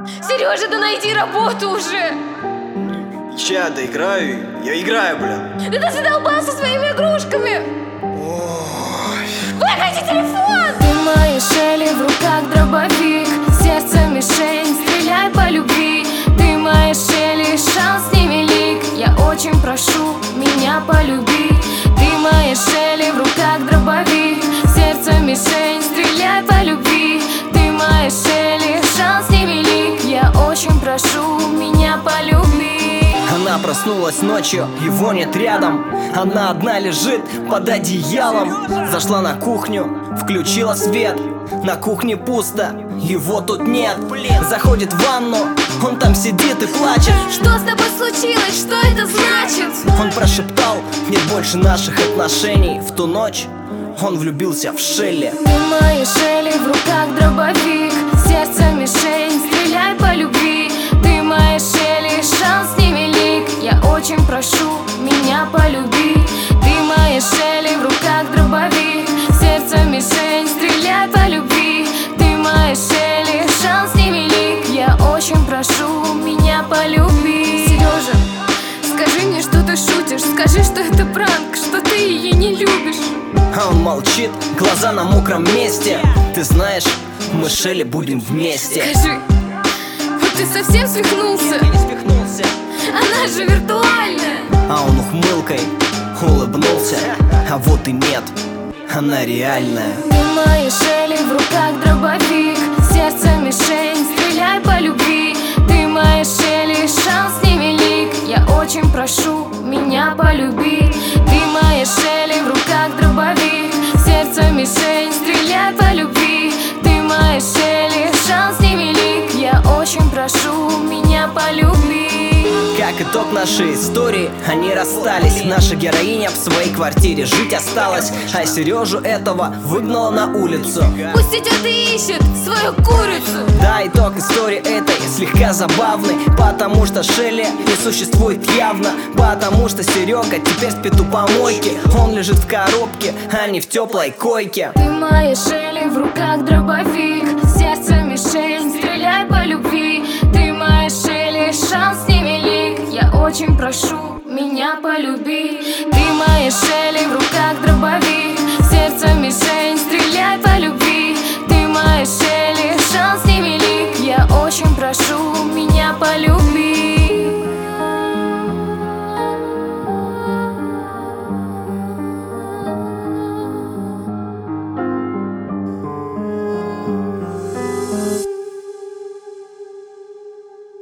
Сережа, да найди работу уже! Я доиграю, я играю, блин. Да ты задолбался своими игрушками! Ой. Выключи телефон! Ты моей шели, в руках дробовик, сердце мишень, стреляй по любви. Ты моей шели, шанс невелик, я очень прошу, меня полюби. Ты моей шели, в руках дробовик, сердце мишень, стреляй по любви. Ты моей шели, шанс невелик, я очень прошу, меня полюби. Она проснулась ночью, его нет рядом. Она одна лежит под одеялом. Зашла на кухню, включила свет. На кухне пусто, его тут нет. Заходит в ванну, он там сидит и плачет. Что с тобой случилось? Что это значит? Он прошептал: нет больше наших отношений. В ту ночь он влюбился в Шелли. Ты моей шели, в руках дробовик, сердце мишень, стреляй по любви. Ты моей шели, шанс невелик, я очень прошу, меня полюби. Ты моей шели, в руках дробовик, сердце мишень, стреляй по любви. Ты моей шели, шанс невелик, я очень прошу, меня полюби. Сережа, скажи мне, что ты шутишь. Скажи, что это пранк, что ты ее не любишь. А он молчит, глаза на мокром месте. Ты знаешь, мы с Шелли будем вместе. Скажи, вот ты совсем свихнулся? Я не свихнулся. Она же виртуальная. А он ухмылкой улыбнулся. А вот и нет, она реальная. Ты моей шели, в руках дробовик, сердце мишень, стреляй по любви. Ты моей шели, шанс невелик, я очень прошу, меня полюби. Ты моей шели, в руках дробовик, сердце мишень, стреляй по любви. Ты моей шели, шанс невелик, я очень прошу, меня полюби. Как итог нашей истории, они расстались. Наша героиня в своей квартире жить осталась, а Сережу этого выгнала на улицу. Пусть идет и ищет свою курицу. Да, итог истории этой слегка забавный, потому что Шелли не существует явно. Потому что Серега теперь спит у помойки. Он лежит в коробке, а не в теплой койке. Ты моей шели, в руках дробовик, сердце мишень, стреляй по любви. Ты моей шели, шанс невелик, я очень прошу, меня полюби. Ты моей шели, в руках дробовик, сердце мишень, стреляй по любви. Ты моей шели, шанс невелик, я очень прошу, меня полюби.